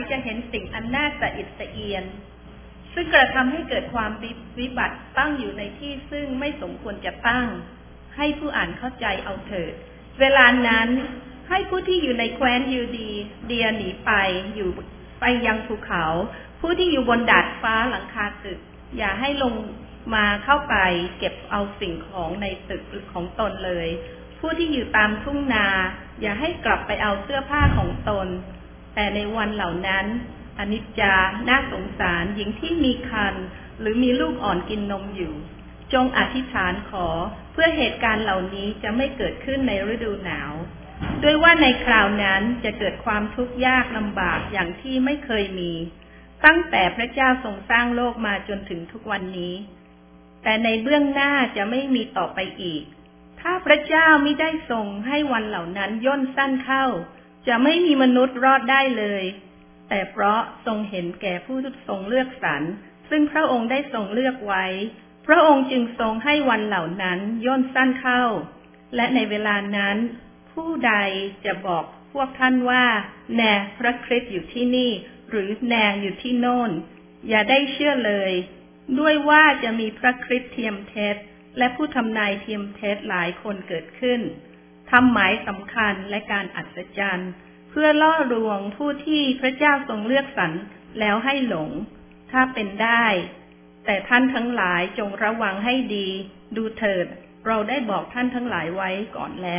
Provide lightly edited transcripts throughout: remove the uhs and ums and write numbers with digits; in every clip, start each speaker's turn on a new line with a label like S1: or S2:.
S1: จะเห็นสิ่งอันน่าสะอิดสะเอียนซึ่งกระทำให้เกิดความวิบัติตั้งอยู่ในที่ซึ่งไม่สมควรจะตั้งให้ผู้อ่านเข้าใจเอาเถิดเวลานั้นให้ผู้ที่อยู่ในแคว้นยูเดียหนีไปยังภูเขาผู้ที่อยู่บนดาดฟ้าหลังคาตึกอย่าให้ลงมาเข้าไปเก็บเอาสิ่งของในตึกของตนเลยผู้ที่อยู่ตามทุ่งนาอย่าให้กลับไปเอาเสื้อผ้าของตนแต่ในวันเหล่านั้นอนิจจาน่าสงสารหญิงที่มีครรภ์หรือมีลูกอ่อนกินนมอยู่จงอธิษฐานขอเพื่อเหตุการณ์เหล่านี้จะไม่เกิดขึ้นในฤดูหนาวด้วยว่าในคราวนั้นจะเกิดความทุกข์ยากลำบากอย่างที่ไม่เคยมีตั้งแต่พระเจ้าทรงสร้างโลกมาจนถึงทุกวันนี้แต่ในเบื้องหน้าจะไม่มีต่อไปอีกถ้าพระเจ้ามิได้ทรงให้วันเหล่านั้นย่นสั้นเข้าจะไม่มีมนุษย์รอดได้เลยแต่เพราะทรงเห็นแก่ผู้ทรงเลือกสรรซึ่งพระองค์ได้ทรงเลือกไว้พระองค์จึงทรงให้วันเหล่านั้นย่นสั้นเข้าและในเวลานั้นผู้ใดจะบอกพวกท่านว่าแน่พระคริสต์อยู่ที่นี่หรือแน่อยู่ที่โน่นอย่าได้เชื่อเลยด้วยว่าจะมีพระคริสต์เทียมเท็จและผู้ทำนายเทียมเท็จหลายคนเกิดขึ้นทำหมายสำคัญและการอัศจรรย์เพื่อล่อลวงผู้ที่พระเจ้าทรงเลือกสรรแล้วให้หลงถ้าเป็นได้แต่ท่านทั้งหลายจงระวังให้ดีดูเถิดเราได้บอกท่านทั้งหลายไว้ก่อนแล้ว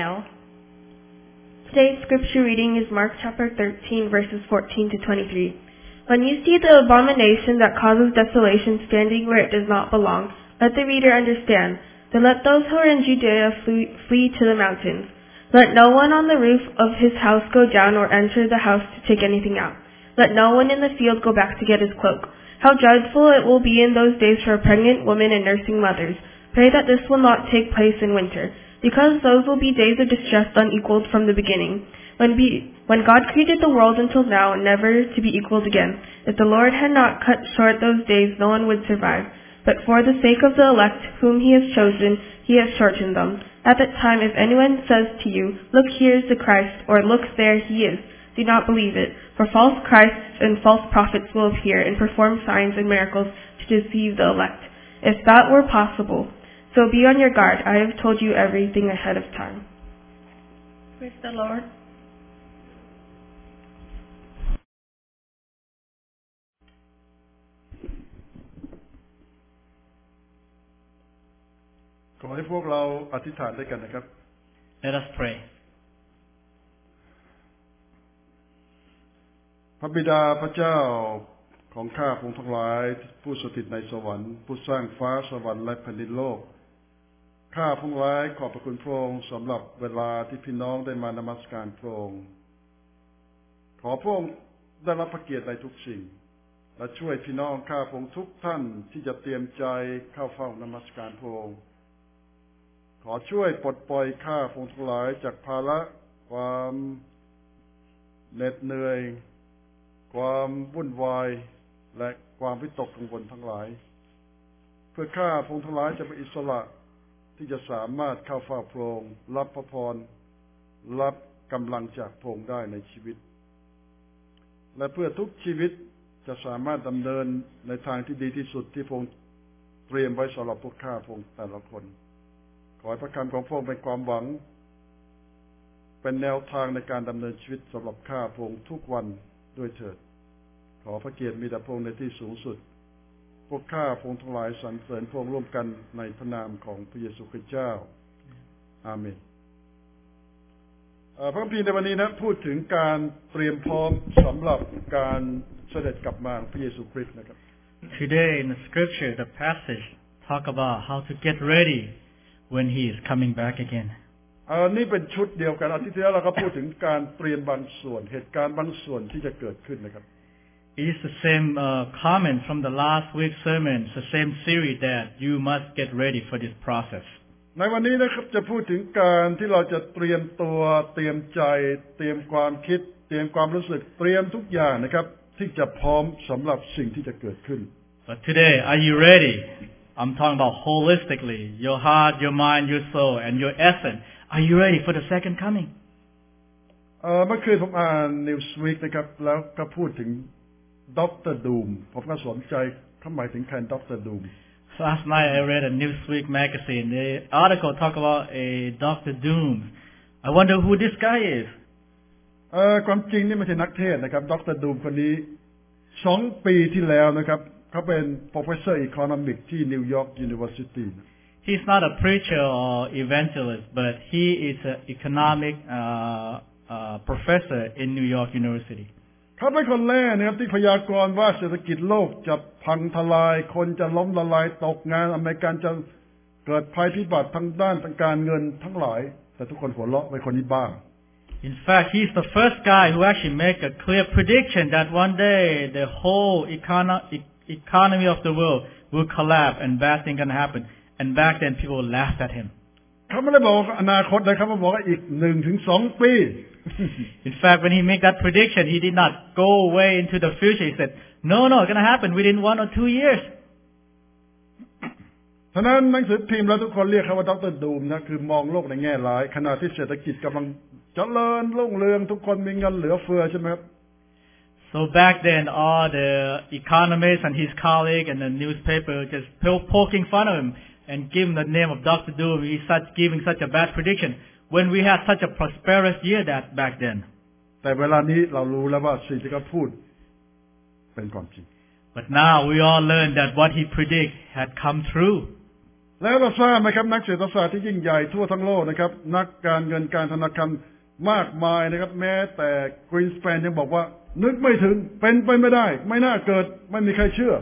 S2: Today's scripture reading is Mark chapter 13 verses 14 to 23. When you see the abomination that causes desolation standing where it does not belong, let the reader understand. Then let those who are in Judea flee to the mountains. Let no one on the roof of his house go down or enter the house to take anything out. Let no one in the field go back to get his cloak. How dreadful it will be in those days for a pregnant woman and nursing mothers. Pray that this will not take place in winter, because those will be days of distress unequaled from the beginning. When God created the world until now, never to be equaled again. If the Lord had not cut short those days, no one would survive. But for the sake of the elect whom he has chosen, he has shortened them. At that time, if anyone says to you, "Look, here is the Christ," or "Look, there he is," do not believe it. For false Christs and false prophets will appear and perform signs and miracles to deceive the elect. If that were possible, so be on your guard. I have told you everything ahead of time.
S1: Praise the Lord.
S3: ขอให้พวกเราอธิษฐานด้วยกันนะครับ
S4: Let us pray.
S3: พระบิดาพระเจ้าของข้าพระองค์ทั้งหลายผู้สถิตในสวรรค์ผู้สร้างฟ้าสวรรค์และแผ่นดินโลกข้าพระองค์ขอบพระคุณพระองค์สำหรับเวลาที่พี่น้องได้มานมัสการพระองค์ขอพระองค์ได้รับพระเกียรติในทุกสิ่งและช่วยพี่น้องข้าพระองค์ทุกท่านที่จะเตรียมใจเข้าเฝ้านมัสการพระองค์ขอช่วยปลดปล่อยข้าพระองค์ทั้งหลายจากภาระความเหน็ดเหนื่อยความวุ่นวายและความวิตกกังวลทั้งหลายเพื่อข้าพระองค์ทั้งหลายจะเป็นอิสระที่จะสามารถเข้าเฝ้าพระองค์รับพระพรรับกำลังจากพระองค์ได้ในชีวิตและเพื่อทุกชีวิตจะสามารถดำเนินในทางที่ดีที่สุดที่พระองค์เตรียมไว้สำหรับพวกข้าพระองค์แต่ละคนขอให้พระคำของพระองค์เป็นความหวังเป็นแนวทางในการดำเนินชีวิตสำหรับข้าพระองค์ทุกวันด้วยเถิดขอพระเกียรติมีแต่พระองค์ในที่สูงสุดพวกข้าพระองค์ทั้งหลายสรรเสริญพระองค์ร่วมกันในพระนามของพระเยซูคริสต์เจ้าอาเมนพระคัมภีร์ในวันนี้นะพูดถึงการเตรียมพร้อมสำหรับการเสด็จกลับมาของพระเยซูคริสต์นะครับ
S4: Today in the scripture, the passage talk about how to get ready when he is coming back again.
S3: นี่เป็นชุดเดียวกันอาทิตย์ที่แล้วเราก็พูดถึงการเตรียมบางส่วนเหตุการณ์บางส่วนที่จะเกิดขึ้นนะครับ
S4: It is the same comment from the last week's sermon. It's the same series that you must get ready for this process.
S3: ในวันนี้นะครับจะพูดถึงการที่เราจะเตรียมตัวเตรียมใจเตรียมความคิดเตรียมความรู้สึกเตรียมทุกอย่างนะครับที่จะพร้อมสำหรับสิ่งที่จะเกิดขึ้น
S4: But today, are you ready? I'm talking about holistically, your heart, your mind, your soul, and your essence. Are you ready for the second coming?
S3: เมื่อคืนผมอ่าน Newsweek นะครับแล้วก็พูดถึงดร. Doom ผมก็สนใจเขาหมายถึงใครดร. Doom
S4: Last night I read a Newsweek magazine. The article talked about a Dr. Doom. I wonder who this guy is.
S3: ความจริงนี่ไม่ใช่นักเทศนะครับดร. Doom คนนี้2 ปีที่แล้วนะครับเขาเป็น Professor Economics ที่ New York University.
S4: He's not a preacher or evangelist, but he is an economic professor in New York University.
S3: เขาเป็นคนแรกนะครับที่พยากรณ์ว่าเศรษฐกิจโลกจะพังทลายคนจะล้มละลายตกงานอเมริกันจะเกิดภัยพิบัติทางด้านการเงินทั้งหลายแต่ทุกคนหัวเราะไปคนนี้บ้า
S4: In fact, he's the first guy who actually made a clear prediction that one day the whole economy of the world will collapse and bad things can happen. And back then people laughed at him.
S3: เขาไม่ได้บอกอนาคตเลยเขาบอกว่าอีก1-2 ปี
S4: In fact, when he made that prediction, he did not go way into the future. He said, no, it's going to happen within 1 or 2 years.
S3: ฉะนั้นหนังสือพิมพ์แล้วทุกคนเรียกเขาว่าดร. Doom นะคือมองโลกในแง่ร้ายขณะที่เศรษฐกิจกำลังเจริญรุ่งเรืองทุกคนมีเงินเหลือเฟือใช่ไหมครับ
S4: So back then, all the economists and his colleagues and the newspaper just poking fun of him and give him the name of Dr. Doom. He's giving such a bad prediction when we had such a prosperous year that back then.
S3: แต่เวลานี้เรารู้แล้วว่าสิ่งที่เขาพูดเป็นความจริง
S4: But now we all learn that what he predict had come true.
S3: แล้วเราทราบไหมครับนักเศรษฐศาสตร์ที่ยิ่งใหญ่ทั่วทั้งโลกนะครับนักการเงินการธนาคารมากมายนะครับแม้แต่ Greenspan ยังบอกว่านึกไม่ถึงเป็นไปไม่ได้ไม่น่าเกิดไม่มีใครเชื่อ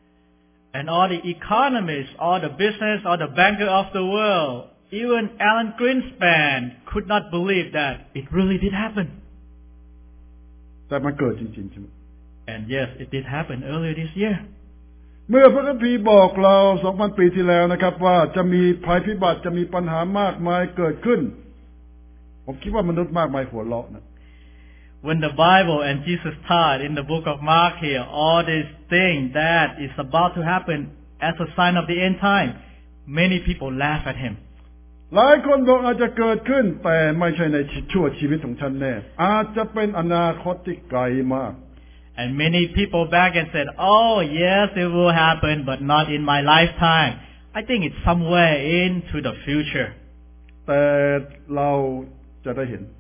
S4: And all the economists, all the business, all the banker of the world, even Alan Greenspan could not believe that it really did happen.
S3: แต่มันเกิดจริงๆใช่ไหม
S4: And yes, it did happen earlier this year.
S3: เมื่อพระคัมภีร์บอกเรา 2,000 ปีที่แล้วนะครับว่าจะมีภัยพิบัติจะมีปัญหามากมายเกิดขึ้นผมคิดว่ามนุษย์มากมายหัวเราะนะ
S4: When the Bible and Jesus taught in the book of Mark here, all these things that is about to happen as a sign of the end time, many people laugh at him.
S3: หลายคนบอกอาจจะเกิดขึ้นแต่ไม่ใช่ในชั่วชีวิตของฉันแน่อาจจะเป็นอนาคตที่ไกลมาก
S4: And many people back and said, oh yes, it will happen, but not in my lifetime. I think it's somewhere into the future.
S3: แต่เราจะได้เห็น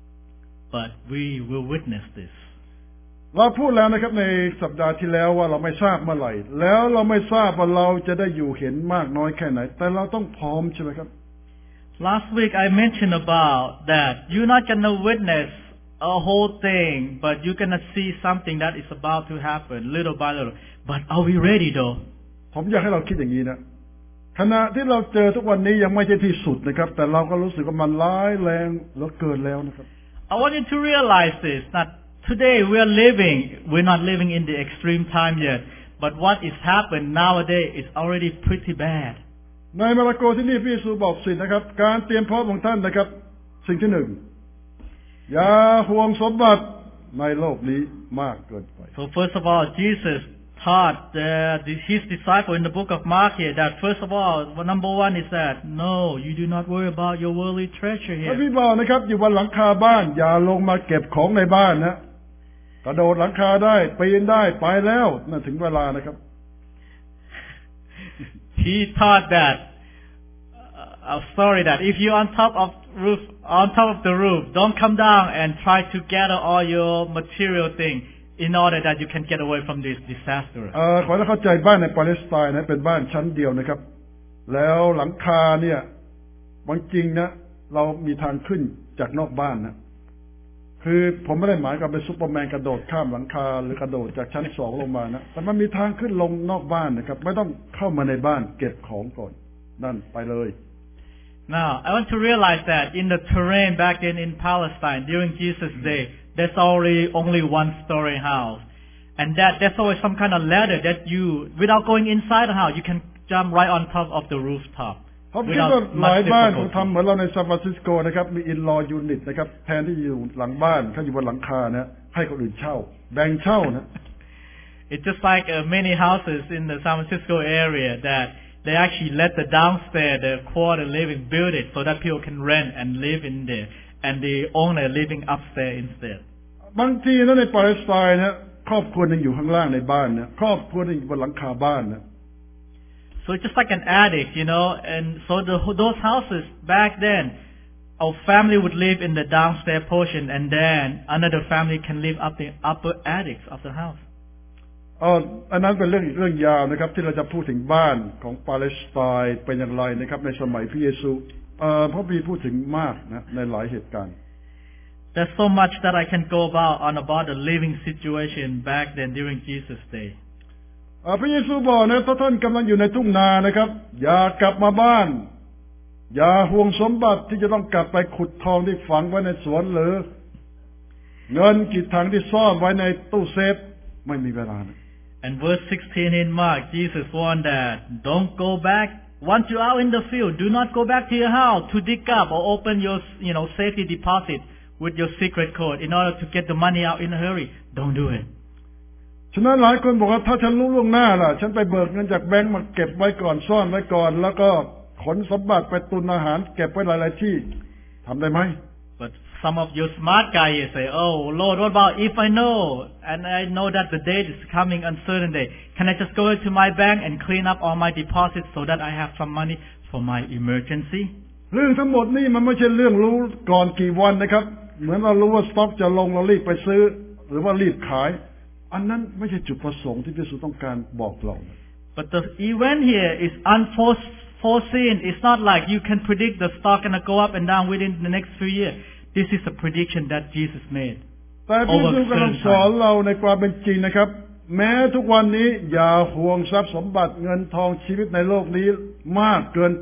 S4: But we will witness this.
S3: เราพูดแล้วนะครับในสัปดาห์ที่แล้วว่าเราไม่ทราบเมื่อไหร่แล้วเราไม่ทราบว่าเราจะได้อยู่เห็นมากน้อยแค่ไหนแต่เราต้องพร้อมใช่ไหมครับ
S4: Last week I mentioned about that you're not going to witness a whole thing, but you're going to see something that is about to happen little by little. But are we ready though?
S3: ผมอยากให้เราคิดอย่างนี้นะขณะที่เราเจอทุกวันนี้ยังไม่ใช่ที่สุดนะครับแต่เราก็รู้สึกว่ามันร้ายแรงเหลือเกินแล้วนะครับ
S4: I want you to realize this, that today we're not living in the extreme time yet, but what is happened nowadays is already pretty bad.
S3: ในมาระโกที่นี่พี่สูบอกสินะครับการเตรียมพร้อมของท่านนะครับสิ่งที่ 1อย่าห่วงสมบัติในโลกนี้มากเกินไป
S4: So first of all, Jesus taught his disciple in the book of Mark here that first of all, number 1 is that no, you do not worry about your worldly treasure
S3: พระ
S4: here.
S3: พี่บอกนะครับอยู่บนหลังคาบ้านอย่าลงมาเก็บของในบ้านนะกระโดดหลังคาได้ปีนได้ไปแล้วนั่นถึงเวลานะครับ
S4: He taught that that if you're on top of the roof, don't come down and try to gather all your material things in order that you can get away from this disaster.
S3: ขอให้เข้าใจบ้านในปาเลสไตน์นะเป็นบ้านชั้นเดียวนะครับแล้วหลังคาเนี่ยบางจริงนะเรามีทางขึ้นจากนอกบ้านนะคือผมไม่ได้หมายกับเป็นซุปเปอร์แมนกระโดดข้ามหลังคาหรือกระโดดจากชั้น2ลงมานะแต่มันมีทางขึ้นลงนอกบ้านนะครับไม่ต้องเข้ามาในบ้านเก็บของก่อนนั่นไปเลย
S4: Now, I want to realize that in the terrain back then in Palestine during Jesus' day, there's only one-story house. And there's always some kind of ladder that without going inside the house, you can jump right on top of the rooftop.
S3: ผมคิดว่าหลายบ้านเขาทำเหมือนเราในซานฟรานซิสโกนะครับมีอินลอยูนิตนะครับแทนที่อยู่หลังบ้านเขาอยู่บนหลังคานะให้คนอื่นเช่าแบ่งเช่านะ
S4: It's just like many houses in the San Francisco area that they actually let the downstairs, the quarter living, build it so that people can rent and live in there. and the owner living upstairs instead.
S3: บางทีนะในปาเลสไตน์นะครอบครัวนึงอยู่ข้างล่างในบ้านนะครอบครัวนึงอยู่บนหลังคาบ้านนะ
S4: So it's just like an attic, and so those houses back then, our family would live in the downstairs portion, and then another family can live up the upper attics of the house.
S3: อันนั้นเป็นเรื่องยาวนะครับที่เราจะพูดถึงบ้านของปาเลสไตน์เป็นอย่างไรนะครับในสมัยพระเยซูเพราะมีพูดถึงมากนะในหลายเหตุการณ์
S4: There's so much that I can go about the living situation back then during Jesus' day.
S3: พระเยซูบอกนะถ้าท่านกำลังอยู่ในทุ่งนานะครับอย่ากลับมาบ้านอย่าห่วงสมบัติที่จะต้องกลับไปขุดทองที่ฝังไว้ในสวนหรือเงินกี่ถังที่ซ่อนไว้ในตู้เซฟไม่มีเวลานะ
S4: And verse 16 in Mark, Jesus warned that don't go back. Once you're out in the field, do not go back to your house to dig up or open your, safety deposit with your secret code in order to get the money out in a hurry. Don't do it.
S3: ฉะนั้นหลายคนบอกว่าถ้าฉันรู้ล่วงหน้าล่ะฉันไปเบิกเงินจากแบงก์มาเก็บไว้ก่อนซ่อนไว้ก่อนแล้วก็ขนสมบัติไปตุนอาหารเก็บไว้หลายๆที่ทำได้ไหม
S4: But some of you smart guys say, "Oh Lord, what about if I know and I know that the date is coming uncertain day? Can I just go to my bank and clean up all my deposits so that I have some money for my emergency?"
S3: เรื่องทั้งหมดนี่มันไม่ใช่เรื่องรู้ก่อนกี่วันนะครับเหมือนเรารู้ว่าสต็อกจะลงเรารีบไปซื้อหรือว่ารีบขายอันนั้นไม่ใช่จุดประสงค์ที่พระเยซูต้องการบอกเรา
S4: But the event here is unforeseen. It's not like you can predict the stock gonna go up and down within the next few years. This is a prediction that Jesus made.
S3: แต่พระเยซูกำลังสอนเราในความเป็นจริงนะครับแม้ทุกวันนี้อย่าห่วงทรัพย์สมบัติเงินทองชีวิตในโลกนี้มากเกินไป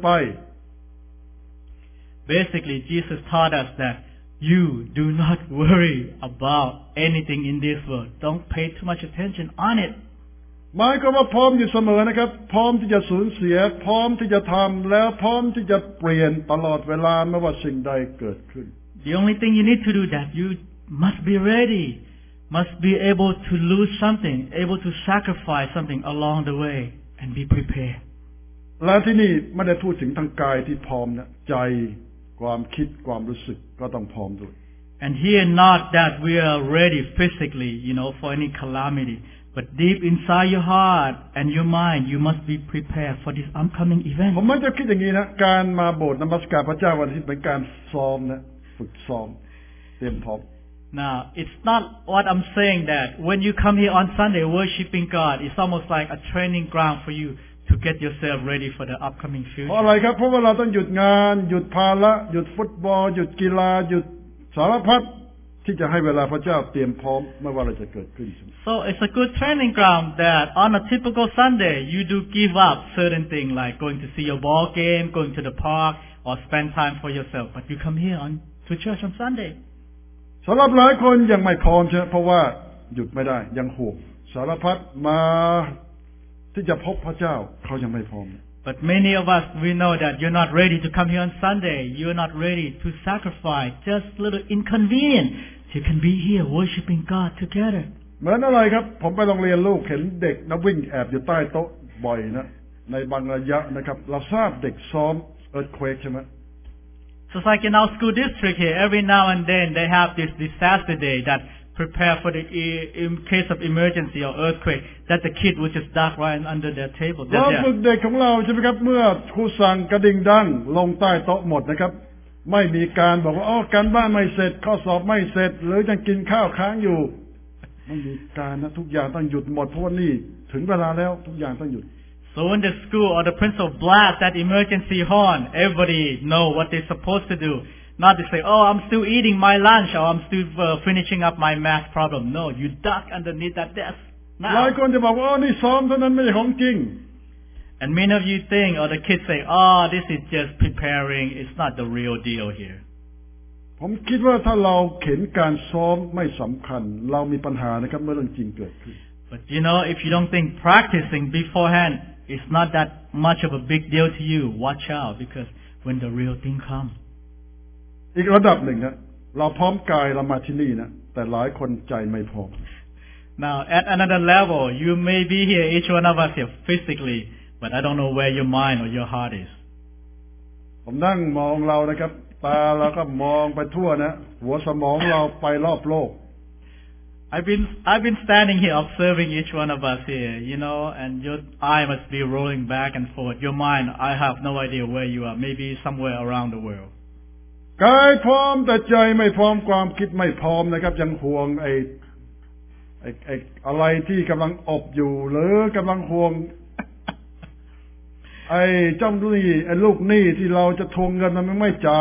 S4: Basically, Jesus taught us that you do not worry about anything in this world. Don't pay too much attention on it.
S3: หมายความว่าพร้อมอยู่เสมอนะครับพร้อมที่จะสูญเสียพร้อมที่จะทำแล้วพร้อมที่จะเปลี่ยนตลอดเวลาไม่ว่าสิ่งใดเกิดขึ้น
S4: The only thing you need to do that you must be ready, must be able to lose something, able to sacrifice something along the way and be prepared.
S3: และที่นี่ไม่ได้พูดถึงทางกายที่พร้อมนะใจความคิดความรู้สึกก็ต้องพร้อมด้วย
S4: And here not that we are ready physically, for any calamity, but deep inside your heart and your mind, you must be prepared for this upcoming event.
S3: ผมมันจะคิดอย่างนี้นะการมาโบสถ์นมัสการพระเจ้าวันอาทิตย์เป็นการซ้อมนะฝึกซ้อมเตรียมพร้อม
S4: Now, it's not what I'm saying that when you come here on Sunday worshiping God, it's almost like a training ground for you to get yourself ready for the upcoming
S3: เพ
S4: future.
S3: ราะอะไรครับเพราะว่าเราต้องหยุดงานหยุดภาระหยุดฟุตบอลหยุดกีฬาหยุดสารพัดที่จะให้เวลาพระเจ้าเตรียมพร้อมไม่ว่าอะไรจะเกิดขึ้น
S4: So it's a good training ground that on a typical Sunday you do give up certain things like going to see your ball game, going to the park, or spend time for yourself. But you come here to church on Sunday.
S3: สำหรับหลายคนยังไม่พร้อมใช่เพราะว่าหยุดไม่ได้ยังห่วงสารพัดมาที่จะพบพระเจ้าเขายังไม่พร้อม
S4: But many of us, we know that you're not ready to come here on Sunday. You're not ready to sacrifice just a little inconvenience. You can be here worshiping God together.
S3: เหมือนอะไรครับผมไปโรงเรียนลูกเห็นเด็กนักวิ่งแอบอยู่ใต้โต๊ะบ่อยนะในบางระยะนะครับเราทราบเด็กซ้อมearthquake ใช่ไหม
S4: So it's like in our school district here, every now and then they have this disaster day that prepare for the in case of emergency or earthquake that the kid will just duck right under their table.
S3: เราฝึกเด็กของเราใช่ไหมครับเมื่อครูสั่งกระดิ่งดังลงใต้โต๊ะหมดนะครับไม่มีการบอกว่าการบ้านไม่เสร็จข้อสอบไม่เสร็จหรือยังกินข้าวค้างอยู่ไม่มีการนะทุกอย่างต้องหยุดหมดเพราะว่านี่ถึงเวลาแล้วทุกอย่างต้องหยุด
S4: So when the school or the principal blast that emergency horn, everybody know what they're supposed to do. Not to say, I'm still eating my lunch or I'm still finishing up my math problem. No, you duck underneath that desk.
S3: หลายคนจะบอกว่านี่ซ้อมเท่านั้นไม่ใช่ของจริง
S4: And many of you think, or the kids say, this is just preparing. It's not the real deal here.
S3: ผมคิดว่าถ้าเราเข็นการซ้อมไม่สำคัญเรามีปัญหานะครับเมื่อเรื่องจริงเกิดขึ้น
S4: But if you don't think practicing beforehand is not that much of a big deal to you, watch out because when the real thing comes.
S3: อีกระดับหนึ่งนะเราพร้อมกายเรามาที่นี่นะแต่หลายคนใจไม่พร้อม
S4: Now at another level, you may be here, each one of us here physically, but I don't know where your mind or your heart is.
S3: ผมนั่งมองเรานะครับตาเราก็มองไปทั่วนะหัวสมองเราไปรอบโลก
S4: I've been standing here observing each one of us here, and your eye must be rolling back and forth. Your mind, I have no idea where you are, maybe somewhere around the world.
S3: กายพร้อมแต่ใจไม่พร้อมความคิดไม่พร้อมนะครับยังห่วงไอ้อะไรที่กำลังอบอยู่หรือกำลังห่วงไอ้เจ้าหนี้ไอ้ลูกหนี้ที่เราจะทวงเงินมันไม่จ่าย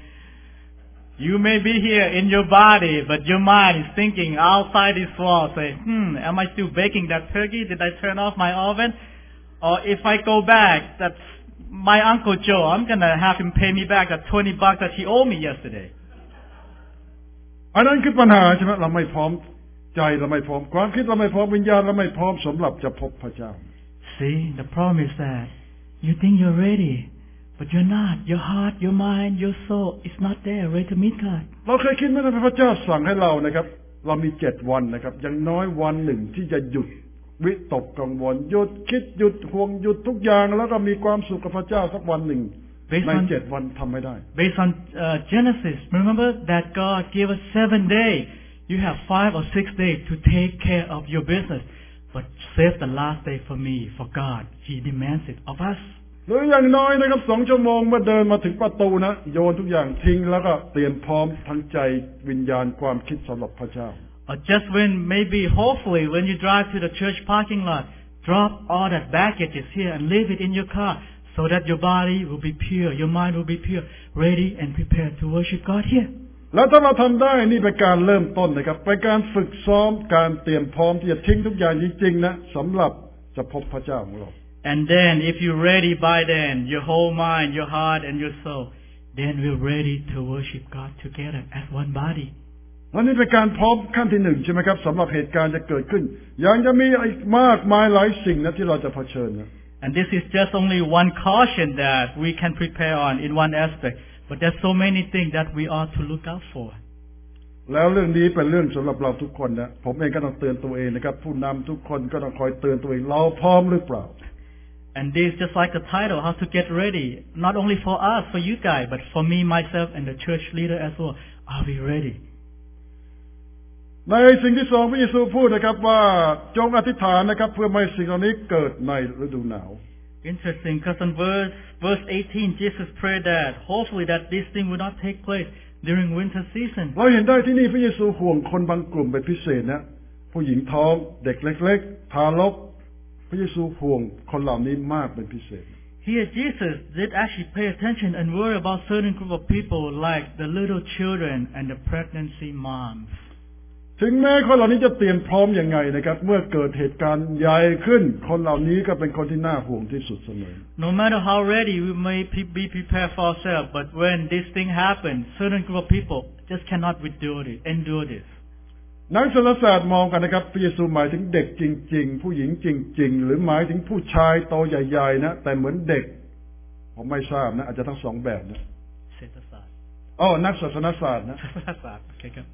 S4: You may be here in your body, but your mind is thinking outside this wall, say, am I still baking that turkey? Did I turn off my oven? Or if I go back, that's my Uncle Joe, I'm going to have him pay me back that $20 that he owed me yesterday.
S3: อันนั้นคือปัญหาใช่ไหมเราไม่พร้อมใจเราไม่พร้อมความคิดเราไม่พร้อมวิญญาณเราไม่พร้อมสำหรับจะพบพระเจ้า
S4: See, the problem is that you think you're ready, but you're not. Your heart, your mind, your soul is not there, ready to meet God.
S3: เราเคยคิดไหมว่าพระเจ้าสั่งให้เรานะครับเรามี7 วันนะครับอย่างน้อยวันหนึ่งที่จะหยุดวิตกกังวลหยุดคิดหยุดห่วงหยุดทุกอย่างแล้วก็มีความสุขกับพระเจ้าสักวันหนึ่งใน7 วันทำไม่ได้
S4: Based on Genesis, remember that God gave us 7 days. You have 5 or 6 days to take care of your business, but save the last day for me, for God. He demands it of us.
S3: หรืออย่างน้อยนะครับ2 ชั่วโมงเมื่อเดินมาถึงประตูนะโยนทุกอย่างทิ้งแล้วก็เตรียมพร้อมทั้งใจวิญญาณความคิดสำหรับพระเจ้า
S4: Or just hopefully when you drive to the church parking lot, drop all that baggages here and leave it in your car so that your body will be pure, your mind will be pure, ready and prepared to worship God here.
S3: แล้วถ้าเราทำได้นี่เป็นการเริ่มต้นนะครับเป็นการฝึกซ้อมการเตรียมพร้อมที่จะทิ้งทุกอย่างจริงๆนะสำหรับจะพบพระเจ้าของเรา
S4: And then if you're ready by then, your whole mind, your heart and your soul, then we're ready to worship God together as one body.
S3: และนี่เป็นการพร้อมขั้นที่1ใช่ไหมครับสำหรับเหตุการณ์จะเกิดขึ้นยังจะมีอีกมากมายหลายสิ่งนะที่เราจะเผชิญนะ
S4: And this is just only one caution that we can prepare on in one aspect, but there's so many things that we ought to look out for.
S3: แล้วเรื่องนี้เป็นเรื่องสำหรับเราทุกคนนะผมเองก็ต้องเตือนตัวเองนะครับผู้นำทุกคนก็ต้องคอยเตือนตัวเองเราพร้อมหรือเปล่า
S4: And this is just like the title, how to get ready, not only for us, for you guys, but for me, myself, and the church leader as well. Are we ready?
S3: ในสิ่งที่2พระเยซูพูดนะครับว่าจงอธิษฐานนะครับเพื่อไม่สิ่งเหล่านี้เกิดในฤดูหนาว
S4: Interesting, because in verse 18, Jesus prayed that hopefully that this thing will not take place during winter season.
S3: เราเห็นได้ที่นี่พระเยซูห่วงคนบางกลุ่มเป็นพิเศษนะผู้หญิงท้องเด็กเล็กๆทารกพระเยซูห่วงคนเหล่านี้มากเป็นพิเศษ
S4: Here Jesus did actually pay attention and worry about certain group of people like the little children and the pregnancy moms.
S3: ถึงแม้คนเหล่านี้จะเตรียมพร้อมยังไงนะครับเมื่อเกิดเหตุการณ์ใหญ่ขึ้นคนเหล่านี้ก็เป็นคนที่น่าห่วงที่สุดเสมอ
S4: No matter how ready we may be prepared for ourselves, but when this thing happens, certain group of people just cannot endure this.
S3: นักศาสนศาสตร์มองกันนะครับพระเยซูหมายถึงเด็กจริงๆผู้หญิงจริงๆหรือหมายถึงผู้ชายโตใหญ่ๆนะแต่เหมือนเด็กผมไม่ทราบนะอาจจะทั้ง2แบบนะ
S4: เศรษฐศาสตร์
S3: นักศาสนศาสตร์นะ
S4: Okay,ครับ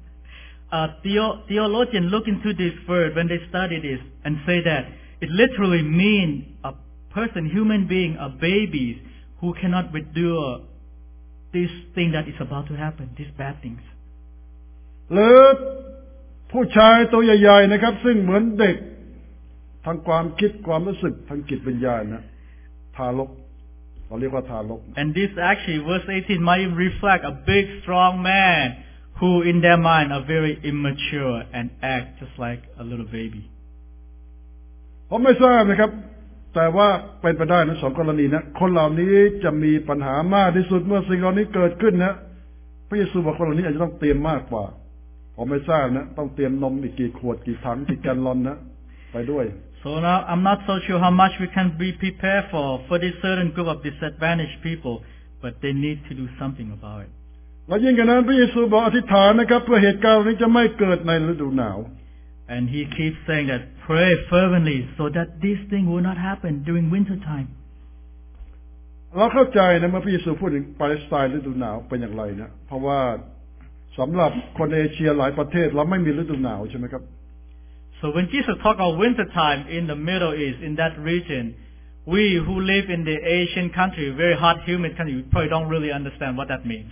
S4: Theologians look into this word when they study this and say that it literally means a person, human being, a baby who cannot endure this thing that is about to happen, these bad things.
S3: หรือผู้ชายตัวใหญ่ๆนะครับซึ่งเหมือนเด็กทางความคิดความรู้สึกทางจิตวิญญาณนะทารกเราเรียกว่าทารก
S4: And this actually verse 18 might reflect a big strong man who in their mind are very immature and act just like a little baby.
S3: ผมไม่ทราบนะครับแต่ว่าเป็นไปได้นะ2 กรณีนะคนเหล่านี้จะมีปัญหามากที่สุดเมื่อสิ่งเหล่านี้เกิดขึ้นนะพระเยซูบอกคนเหล่านี้อาจจะต้องเตรียมมากกว่าผมไม่ทราบนะต้องเตรียมนมอีกกี่ขวดกี่ถังกี่แกลลอนนะไปด้วย
S4: So now I'm not so sure how much we can be prepared for this certain group of disadvantaged people, but they need to do something about it.
S3: และยิ่งกว่านั้นพระเยซูบอกอธิษฐานนะครับเพื่อเหตุการณ์นี้จะไม่เกิดในฤดูหนาว
S4: And he keeps saying that pray fervently so that this thing will not happen during winter time.
S3: เราเข้าใจนะเมื่อพระเยซูพูดถึงปาเลสไตน์ฤดูหนาวเป็นอย่างไรนะเพราะว่าสำหรับคนเอเชียหลายประเทศเราไม่มีฤดูหนาวใช่ไหมครับ
S4: So when Jesus talked about winter time in the Middle East, in that region, we who live in the Asian country, very hot, humid country, we probably don't really understand what that means.
S3: แต่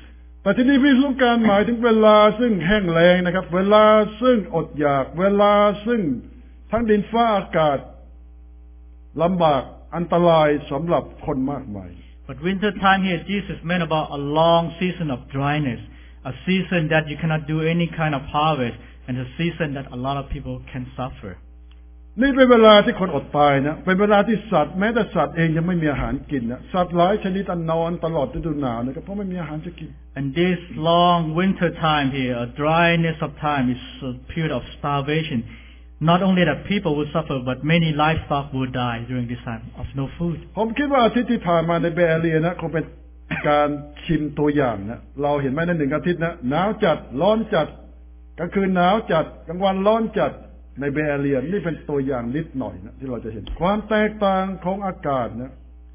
S3: แต่ที่นี่พระเยซูต้องการหมายถึงเวลาซึ่งแห้งแล้งนะครับเวลาซึ่งอดอยากเวลาซึ่งทั้งดินฟ้าอากาศลำบากอันตรายสำหรับคนมากมาย
S4: But winter time here, Jesus meant about a long season of dryness, a season that you cannot do any kind of harvest, and a season that a lot of people can suffer.
S3: นี่เป็นเวลาที่คนอดตายนะเป็นเวลาที่สัตว์แม้แต่สัตว์เองยังไม่มีอาหารกินนะสัตว์หลายชนิดนอนตลอดฤดูหนาวนะครับเพราะไม่มีอาหารจะกิน
S4: And this long winter time here, a dryness of time, is a period of starvation. Not only that people will suffer, but many livestock will die during this time of no food.
S3: ผมคิดว่าอาทิตย์ที่ผ่านมาในเบเอเรียนะคงเป็นการชิมตัวอย่างนะเราเห็นไหมในหนึ่งอาทิตย์นะหนาวจัดร้อนจัดกลางคืนหนาวจัดกลางวันร้อนจัดในเบเอเรียนี่เป็นตัวอย่างนิดหน่อยนะที่เราจะเห็นความแตกต่างของอากาศนะ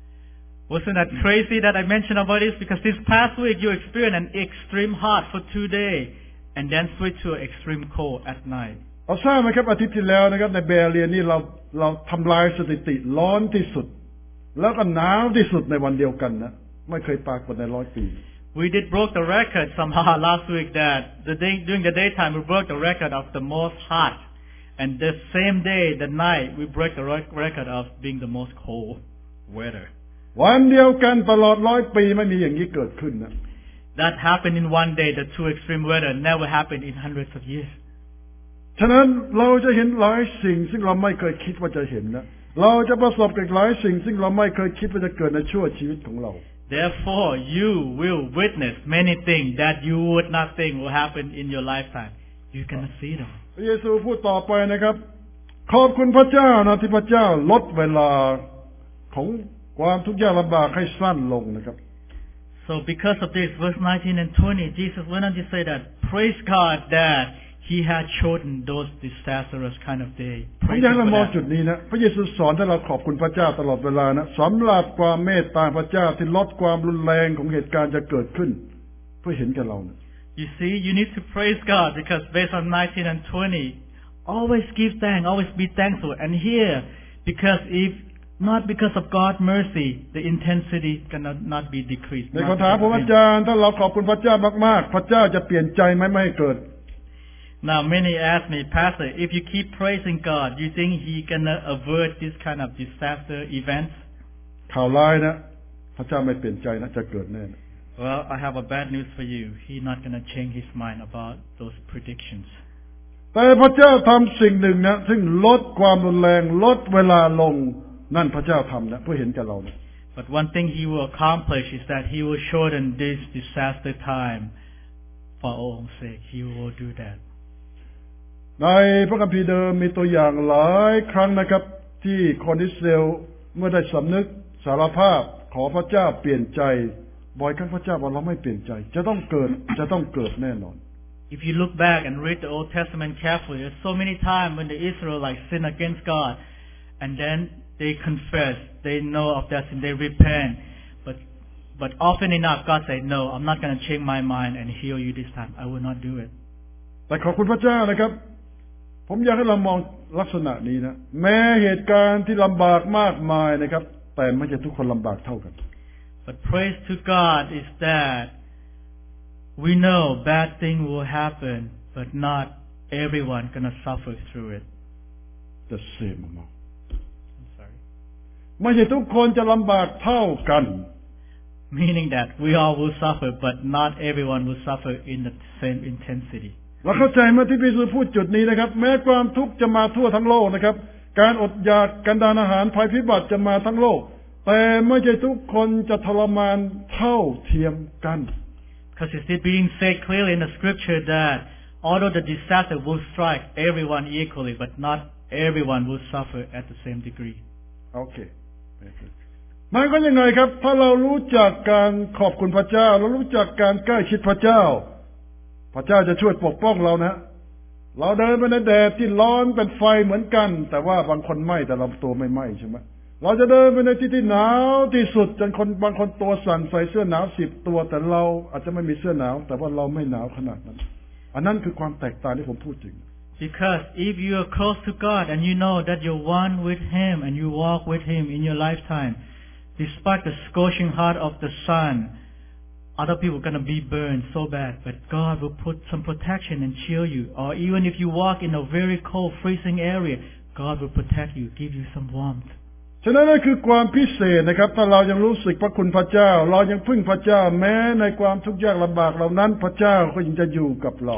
S4: Wasn't that crazy that I mentioned about this? Because this past week you experienced an extreme hot for 2 days, and then switch to extreme cold at night.
S3: เราทราบไหมครับอาทิตย์ที่แล้วนะครับในเบเรียนี่เราทำลายสถิติร้อนที่สุดแล้วก็หนาวที่สุดในวันเดียวกันนะไม่เคยปรากฏใน100 ปี
S4: We did broke the record somehow last week that during the daytime we broke the record of the most hot, and the same day the night we broke the record of being the most cold weather.
S3: วันเดียวกันตลอด100 ปีไม่มีอย่างนี้เกิดขึ้นนะ
S4: That happened in one day. The two extreme weather never happened in hundreds of years.
S3: ฉะนั้นเราจะเห็นหลายสิ่งซึ่งเราไม่เคยคิดว่าจะเห็นนะเราจะประสบกับหลายสิ่งซึ่งเราไม่เคยคิดว่าจะเกิดในชั่วชีวิตของเรา
S4: Therefore, you will witness many things that you would not think will happen in your lifetime. You're gonna see them.
S3: พระเยซูพูดต่อไปนะครับขอบคุณพระเจ้านะที่พระเจ้าลดเวลาของความทุกข์ยากลำบากให้สั้นลงนะครับ
S4: So because of this, verse 19 and 20, Jesus went on to say that, praise God that He had chosen those disastrous kind of day.
S3: ผมอยากให้มองจุดนี้นะพระเยซูสอนให้เราขอบคุณพระเจ้าตลอดเวลานะสำหรับความเมตตาพระเจ้าที่ลดความรุนแรงของเหตุการณ์จะเกิดขึ้นเพื่อเห็นแก่เรานะ
S4: You see, you need to praise God because based on 19 and 20, always give thanks, always be thankful. And here, because if not because of God's mercy, the intensity cannot not be decreased.
S3: ในคำถามผมอาจารย์ถ้าเราขอบคุณพระเจ้ามากๆพระเจ้าจะเปลี่ยนใจไหมไม่ให้เกิด
S4: Now many ask me, Pastor, if you keep praising God, you think He gonna avert this kind of disaster events?
S3: ข่าวร้ายนะพระเจ้าไม่เปลี่ยนใจนะจะเกิดแน่
S4: Well, I have a bad news for you. He's not gonna change His mind about those predictions.
S3: แต่พระเจ้าทำสิ่งหนึ่งนะซึ่งลดความรุนแรงลดเวลาลงนั่นพระเจ้าทำนะเพื่อเห็นแก่เรานะ
S4: But one thing He will accomplish is that He will shorten this disaster time for our own sake. He will do that.
S3: ในพระคัมภีร์เดิมมีตัวอย่างหลายครั้งนะครับที่คนอิสราเอลเมื่อได้สำนึกสารภาพขอพระเจ้าเปลี่ยนใจบ่อยครั้งพระเจ้าบอกเราไม่เปลี่ยนใจจะต้องเกิดแน่นอน
S4: If you look back and read the Old Testament carefully, there's so many times when the Israelites sin against God, and then they confess, they know of their sin, they repent. But often enough, God said, "No, I'm not going to change my mind and heal you this time. I will not do it."
S3: แต่ขอบคุณพระเจ้านะครับผมอยากให้เรามองลักษณะนี้นะแม้เหตุการณ์ที่ลำบากมากมายนะครับแต่ไม่ใช่ทุกคนลำบากเท่ากัน
S4: But praise to God is that we know bad things will happen, but not everyone gonna suffer through it.
S3: The same amount.
S4: I'm sorry.
S3: ไม่ใช่ทุกคนจะลำบากเท่ากัน
S4: Meaning that we all will suffer, but not everyone will suffer in the same intensity.
S3: เราเข้าใจเมื่อที่พระเยซูพูดจุดนี้นะครับแม้ความทุกข์จะมาทั่วทั้งโลกนะครับการอดอยากการดานอาหารภัยพิบัติจะมาทั้งโลกแต่ไม่ใช่ทุกคนจะทรมานเท่าเทียมกัน
S4: Because it's being said clearly in the scripture that although the disaster will strike everyone equally, but not everyone will suffer at the same degree.
S3: โอเคมันก็ยังไงครับถ้าเรารู้จักการขอบคุณพระเจ้าเรารู้จักการใกล้ชิดพระเจ้าพระเจ้าจะช่วยปกป้องเรานะเราเดินไปในแดดที่ร้อนเป็นไฟเหมือนกันแต่ว่าบางคนไหม้แต่เราตัวไม่ไหม้ใช่ไหมเราจะเดินไปในที่ที่หนาวที่สุดจนคนบางคนตัวสั่นใส่เสื้อหนาว10 ตัวแต่เราอาจจะไม่มีเสื้อหนาวแต่ว่าเราไม่หนาวขนาดนั้นอันนั้นคือความแตกต่างที่ผมพูดถึง
S4: Because if you are close to God and you know that you're one with Him and you walk with Him in your lifetime, despite the scorching heat of the sun, other people are going to be burned so bad, but God will put some protection and shield you. Or even if you walk in a very cold, freezing area, God will protect you, give you some warmth.
S3: ฉะนั้นนั่นคือความพิเศษนะครับถ้าเรายังรู้สึกพระคุณพระเจ้าเรายังพึ่งพระเจ้าแม้ในความทุกข์ยากลำบากเหล่านั้นพระเจ้าก็ยังจะอยู่กับเรา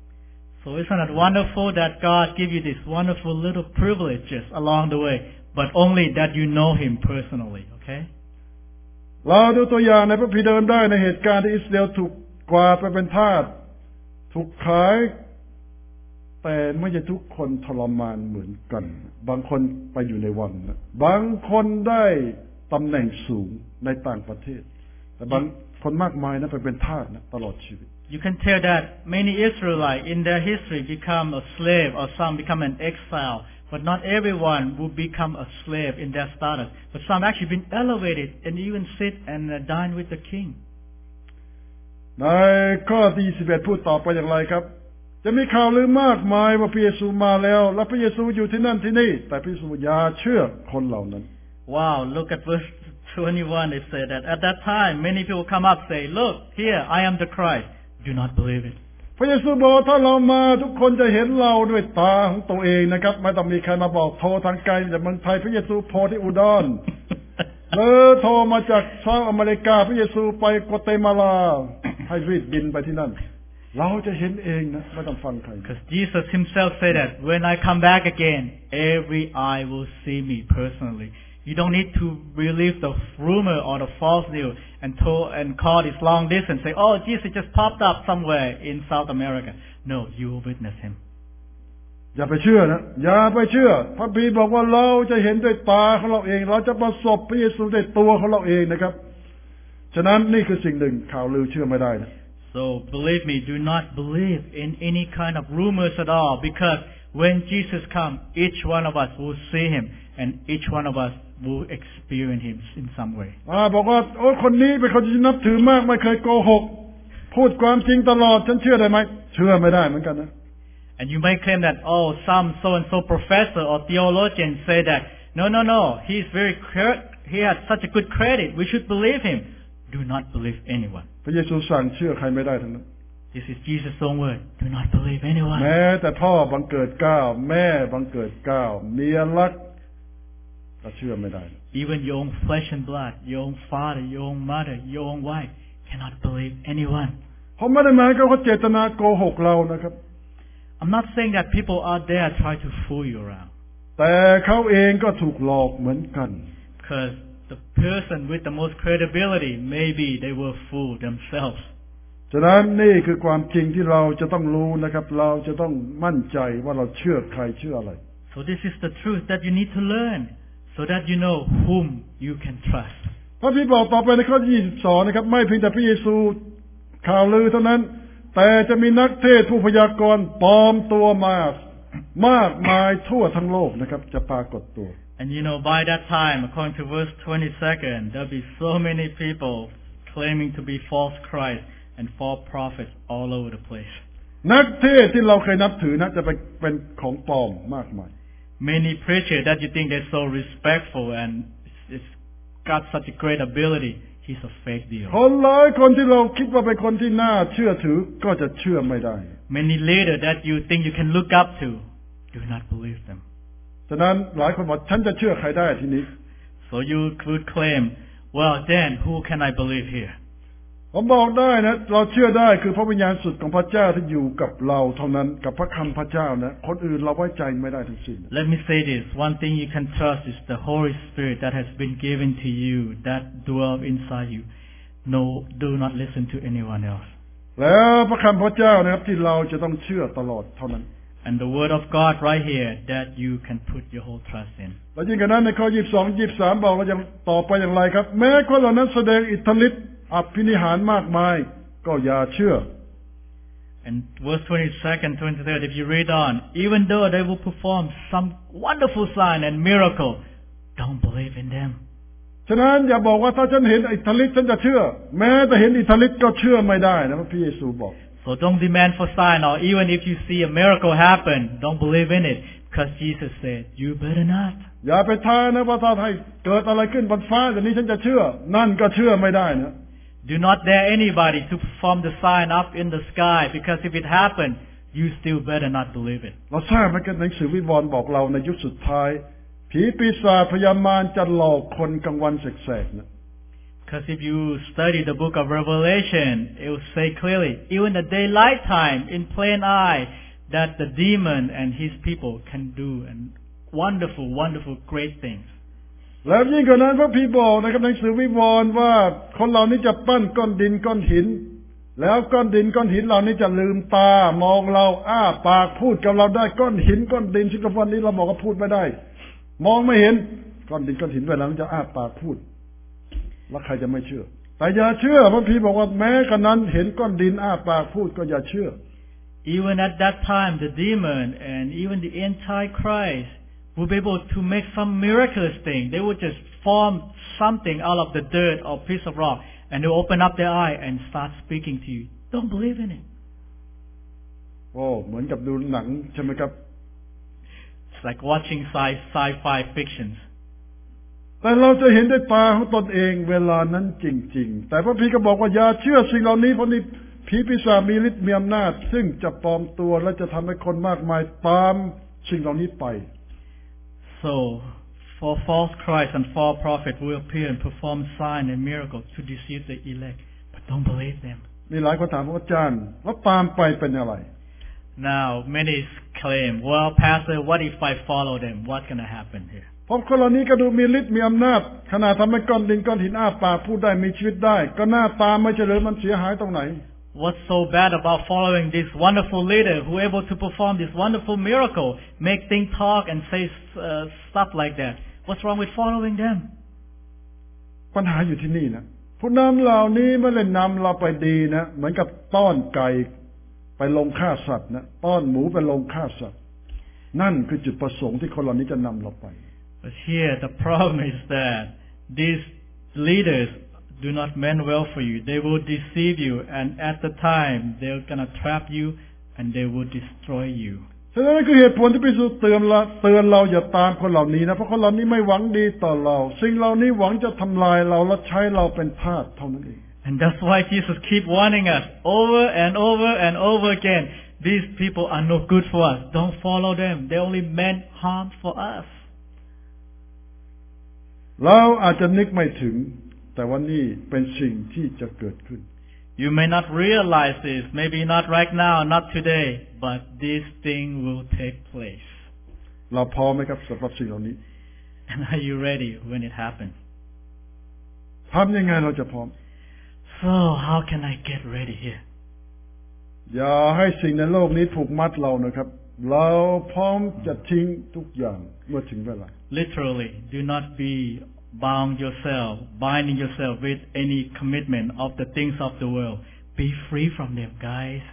S4: So isn't it wonderful that God give you these wonderful little privileges along the way, but only that you know Him personally, okay?
S3: เราดูตัวอย่างในพระคัมภีร์เดิมได้ในเหตุการณ์ที่อิสราเอลถูกกวาดไปเป็นทาสถูกขายแต่ไม่ใช่ทุกคนทรมานเหมือนกันบางคนไปอยู่ในวังนะบางคนได้ตำแหน่งสูงในต่างประเทศแต่บางคนมากมายนะไปเป็นทาสนะตลอดชีวิต
S4: You can tell that many Israelites in their history become a slave or some become an exile, but not everyone will become a slave in their status. But some actually been elevated and even sit and dine with the king.
S3: ในข้อที่21พูดต่อไปอย่างไรครับจะมีข่าวลือมากมายว่าพระเยซูมาแล้วและพระเยซูอยู่ที่นั่นที่นี่แต่พระเยซูอย่าเชื่อคนเหล่านั้น
S4: Wow, look at verse 21. They say that at that time many people come up say, "Look, here I am the Christ." Do not believe it.
S3: พระเยซูบอกถ้าเรามาทุกคนจะเห็นเราด้วยตาของตัวเองนะครับไม่ต้องมีใครมาบอกโทรทางไกลจากเมืองไทยพระเยซูโผล่ที่อุดรหรือโทรมาจากเซาท์อเมริกาพระเยซูไปกัวเตมาลาให้รีบบินไปที่นั่นเราจะเห็นเองนะไม่ต้องฟังใคร
S4: Because Jesus himself said that when I come back again, every eye will see me personally. You don't need to believe the rumor or the false news and call this long distance say, "Oh, Jesus just popped up somewhere in South America." No, you will witness him.
S3: อย่าไปเชื่อนะอย่าไปเชื่อพระบีบอกว่าเราจะเห็นด้วยตาของเราเองเราจะประสบพระเยซูด้วยตัวของเราเองนะครับฉะนั้นนี่คือสิ่งหนึ่งข่าวลือเชื่อไม่ได้นะ
S4: So believe me, do not believe in any kind of rumors at all, because when Jesus comes, each one of us will see him and each one of us will experience him in some way.
S3: บอกว่าโอ้คนนี้เป็นคนที่นับถือมากไม่เคยโกหกพูดความจริงตลอดฉันเชื่อได้ไหมเชื่อไม่ได้เหมือนกันนะ
S4: And you may claim that, oh, some so-and-so professor or theologian say that, no, he has such a good credit, we should believe him. Do not believe anyone.
S3: พระเยซูสั่งเชื่อใครไม่ได้ทั้งนั้น
S4: This is Jesus' own word. Do not believe anyone.
S3: แม้แต่พ่อบังเกิดเกล้าแม่บังเกิดเกล้าเมียรักก็เชื่อไม่ได้
S4: Even your own flesh and blood, your own father, your own mother, your own wife cannot believe anyone.
S3: ผมไม่ได้หมายความว่าเจตนาโกหกเรานะครับ
S4: I'm not saying that people out there try to fool you around.
S3: แต่เขาเองก็ถูกหลอกเหมือนกัน
S4: Because the person with the most credibility, maybe they will fool themselves.
S3: ฉะนั้นนี่คือความจริงที่เราจะต้องรู้นะครับเราจะต้องมั่นใจว่าเราเชื่อใครเชื่ออะไร
S4: So this is the truth that you need to learn, so that you know whom you can trust.
S3: พระพี่บอกต่อไปในข้อ22นะครับไม่เพียงแต่พระเยซูข่าวลือเท่านั้นแต่จะมีนักเทศน์ผู้พยากรณ์ปลอมตัวมากมายทั่วทั้งโลกนะครับจะปรากฏตัว
S4: And you know, by that time, according to verse 22, there'll be so many people claiming to be false Christ and false prophets all over the place.
S3: นักเทศน์ที่เราเคยนับถือนะจะเป็นของปลอมมากมาย
S4: Many preachers that you think they're so respectful and it's got such a great ability, he's a fake deal.
S3: คนหลายคนที่เราคิดว่าเป็นคนที่น่าเชื่อถือก็จะเชื่อไม่ได้
S4: Many leaders that you think you can look up to, do not believe them.
S3: ฉะนั้นหลายคนบอกฉันจะเชื่อใครได้ทีนี้
S4: So you could claim, well then, who can I believe here?
S3: ผมบอกได้นะเราเชื่อได้คือพระวิญญาณสุดของพระเจ้าที่อยู่กับเราเท่านั้นกับพระคำพระเจ้านะคนอื่นเราไว้ใจไม่ได้ทั้งสิ้น
S4: Let me say this, one thing you can trust is the Holy Spirit that has been given to you, that dwells inside you. No, do not listen to anyone else.
S3: แล้วพระคำพระเจ้านะครับที่เราจะต้องเชื่อตลอดเท่านั้น
S4: And the word of God right here that you can put your whole trust in.
S3: และยิ่งกว่านั้นในข้อ22-23บอกเรายังต่อไปอย่างไรครับแม้คนเหล่านั้นแสดงอิทธิฤทธิ์อภินิหารมากมายก็อย่าเชื่อ
S4: And verse 22 and 23, if you read on, even though they will perform some wonderful sign and miracle, don't believe in them.
S3: ฉะนั้นอย่าบอกว่าถ้าฉันเห็นอิทธิฤทธิ์ฉันจะเชื่อแม้แต่เห็นอิทธิฤทธิ์ก็เชื่อไม่ได้นะพระเยซูบอก
S4: So don't demand for sign, or even if you see a miracle happen, don't believe in it, because Jesus said, you better not.
S3: อย่าไปท้านะว่าถ้าให้เกิดอะไรขึ้นบนฟ้าอย่างนี้ฉันจะเชื่อนั่นก็เชื่อไม่ได้นะ
S4: Do not dare anybody to perform the sign up in the sky, because if it happens, you still better not believe it.
S3: เราทราบไหมกันหนังสือวิวรณ์บอกเราในยุคสุดท้ายผีปีศาจพยามารจะหลอกคนกลางวันแสกๆนะ
S4: Because if you study the book of Revelation, it will say clearly, even the daylight time, in plain eye, that the demon and his people can do and wonderful, wonderful, great things.
S3: แล้วยิ่งกว่านั้นพระพีบอกนะครับหนังสือวิวรณ์ว่าคนเหล่านี้จะปั้นก้อนดินก้อนหินแล้วก้อนดินก้อนหินเหล่านี้จะลืมตามองเราอ้าปากพูดกับเราได้ก้อนหินก้อนดินซึ่งวันนี้เราบอกว่าพูดไม่ได้มองไม่เห็นก้อนดินก้อนหินเวลามันจะอ้าปากพูดแล้วใครจะไม่เชื่อแต่อย่าเชื่อพระพีบอกว่าแม้กระนั้นเห็นก้อนดินอ้าปากพูดก็อย่าเชื่อ
S4: Even at that time, the demon and even the Antichrist will be able to make some miraculous thing. They will just form something out of the dirt or piece of rock, and they will open up their eye and start speaking to you. Don't believe in it.
S3: โอ้เหมือนกับดูหนังใช่ไหมครับ
S4: It's like watching sci-fi fictions.
S3: แต่เราจะเห็นด้วยตาของตนเองเวลานั้นจริงๆแต่พระพีก็บอกว่าอย่าเชื่อสิ่งเหล่านี้เพราะนี่ผีปีศาจมีฤทธิ์มีอำนาจซึ่งจะปลอมตัวและจะทำให้คนมากมายตามสิ่งเหล่านี้ไป
S4: So, for false Christ and false prophet will appear and perform signs and miracles to deceive the elect, but don't believe them.
S3: มีหลายคนถามว่าอาจารย์แล้วตามไปเป็นอะไร
S4: Now, many claim, well, Pastor, what if I follow them? What's going to happen here?
S3: เพราะคนเหล่านี้ก็ดูมีฤทธิ์มีอำนาจขนาดทำให้ก้อนดินก้อนหินอ้าปากพูดได้มีชีวิตได้ก็หน้าตาไม่เฉลิมมันเสียหายตรงไหน
S4: What's so bad about following this wonderful leader who is able to perform this wonderful miracle, make things talk and say stuff like that? What's wrong with following them?
S3: ปัญหาอยู่ที่นี่นะผู้นำเหล่านี้ไม่ได้นำเราไปดีนะเหมือนกับต้อนไก่ไปลงฆ่าสัตว์นะต้อนหมูไปลงฆ่าสัตว์นั่นคือจุดประสงค์ที่คนเหล่านี้จะนำเราไป
S4: But here the problem is that these leaders do not mean well for you. They will deceive you, and at the time they're gonna trap you and they will destroy you.
S3: ฉะนั้นคือเหตุผลที่พระเยซูเตือนเราอย่าตามคนเหล่านี้นะเพราะคนเหล่านี้ไม่หวังดีต่อเราสิ่งเหล่านี้หวังจะทำลายเราและใช้เราเป็นทาสเท่านั้นเอง
S4: And that's why Jesus keep warning us over and over and over again. These people are no good for us. Don't follow them. They only meant harm for us.
S3: เราอาจจะนึกไม่ถึงแต่ว่านี่เป็นสิ่งที่จะเกิดขึ้น
S4: You may not realize this, maybe not right now, not today, but this thing will take place.
S3: เราพร้อมไหมครับสำหรับสิ่งเหล่านี้
S4: And are you ready when it happens?
S3: ทำยังไงเราจะพร้อม
S4: So how can I get ready here?
S3: อย่าให้สิ่งในโลกนี้ผูกมัดเรานะครับเราพร้อมจะทิ้งทุกอย่างเมื่อถึงเวลา
S4: Literally, do not be binding yourself with any commitment of the things of the world. Be free from them, guys.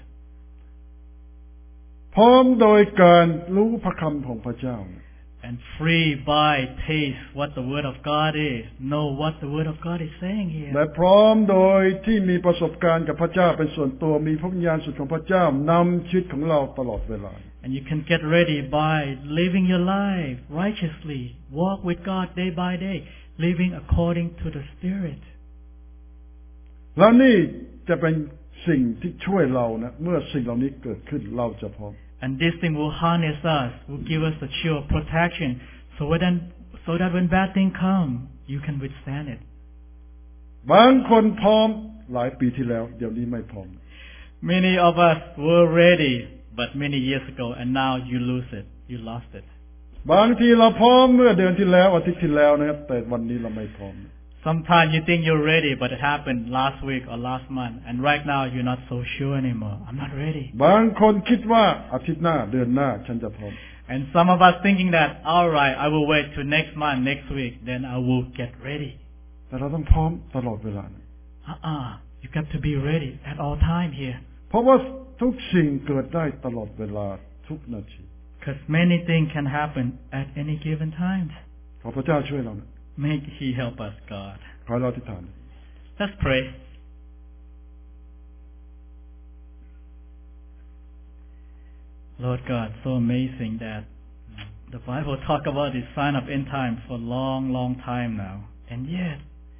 S3: พร้อมโดยการรู้พระคำของพระเจ้า
S4: And free by taste what the word of God is. Know what the word of God is saying here.
S3: และพร้อมโดยที่มีประสบการณ์กับพระเจ้าเป็นส่วนตัวมีพระวิญญาณสุดของพระเจ้านำชีวิตของเราตลอดเวลา
S4: And you can get ready by living your life righteously. Walk with God day by day. Living according to the Spirit.
S3: แล้วนี่จะเป็นสิ่งที่ช่วยเรานะเมื่อสิ่งเหล่านี้เกิดขึ้นเราจะพร้อม
S4: And this thing will harness us, will give us the shield of protection, so that when bad things come, you can withstand it.
S3: บางคนพร้อมหลายปีที่แล้วเดี๋ยวนี้ไม่พร้อม
S4: Many of us were ready, but many years ago, and now you lose it. You lost it.
S3: บางทีเราพร้อมเมื่อเดือนที่แล้วอาทิตย์ที่แล้วนะครับแต่วันนี้เราไม่พร้อม
S4: Sometimes you think you're ready, but it happened last week or last month, and right now you're not so sure anymore. I'm not ready.
S3: บางคนคิดว่าอาทิตย์หน้าเดือนหน้าฉันจะพร้อม
S4: And some of us thinking that, all right, I will wait till next month, next week, then I will get ready.
S3: แต่เราต้องพร้อมตลอดเวลา
S4: You got to be ready at all time here.
S3: เพราะว่าทุกสิ่งเกิดได้ตลอดเวลาทุกนาที
S4: Because many things can happen at any given time.
S3: ขอพระเจ้าช่วยเรานะ
S4: May He help us, God.
S3: ขอเราอธิษฐาน
S4: Let's pray. Lord God, so amazing that the Bible talk about this sign of end time for a long, long time now. And yet,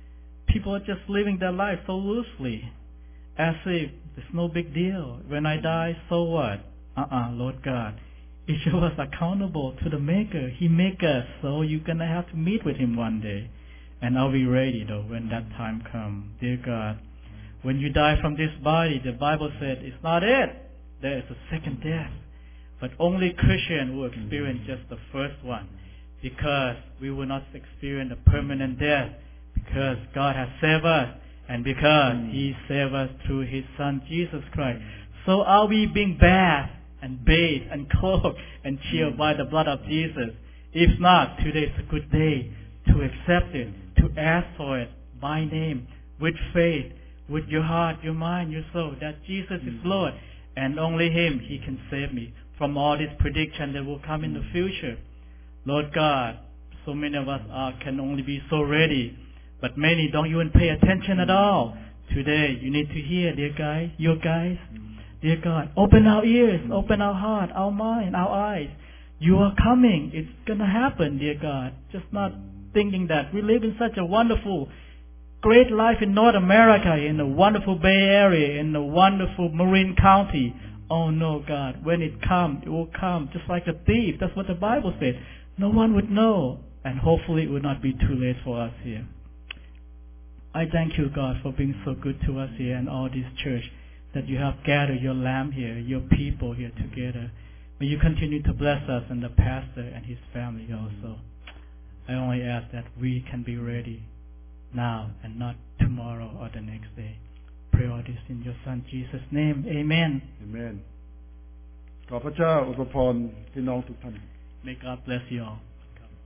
S4: people are just living their life so loosely, as if there's no big deal. When I die, so what? Lord God, each of us accountable to the Maker. He make us, so you're gonna have to meet with Him one day. And I'll be ready though when that time comes. Dear God, when you die from this body, the Bible said it's not it. There is a second death. But only Christians will experience just the first one, because we will not experience a permanent death, because God has saved us, and because He saved us through His Son Jesus Christ. So are we being bathed and bathed and clothed and chilled by the blood of Jesus? If not, today is a good day to accept it, to ask for it by name, with faith, with your heart, your mind, your soul, that Jesus is Lord, and only Him, He can save me from all this prediction that will come in the future. Lord God, so many of us can only be so ready, but many don't even pay attention at all. Today, you need to hear, dear guys, dear God, open our ears, open our heart, our mind, our eyes. You are coming. It's going to happen, dear God. Just not thinking that we live in such a wonderful, great life in North America, in a wonderful Bay Area, in a wonderful Marin County. Oh no, God, when it comes, it will come just like a thief. That's what the Bible said. No one would know, and hopefully it will not be too late for us here. I thank you, God, for being so good to us here and all this church, that you have gathered your lamb here, your people here together. May you continue to bless us and the pastor and his family also. I only ask that we can be ready now and not tomorrow or the next day. Pray all this in your Son Jesus' name. Amen.
S3: Amen. ขอพระเจ้าอวยพรพี่น้องทุกท่าน
S4: May God bless you all.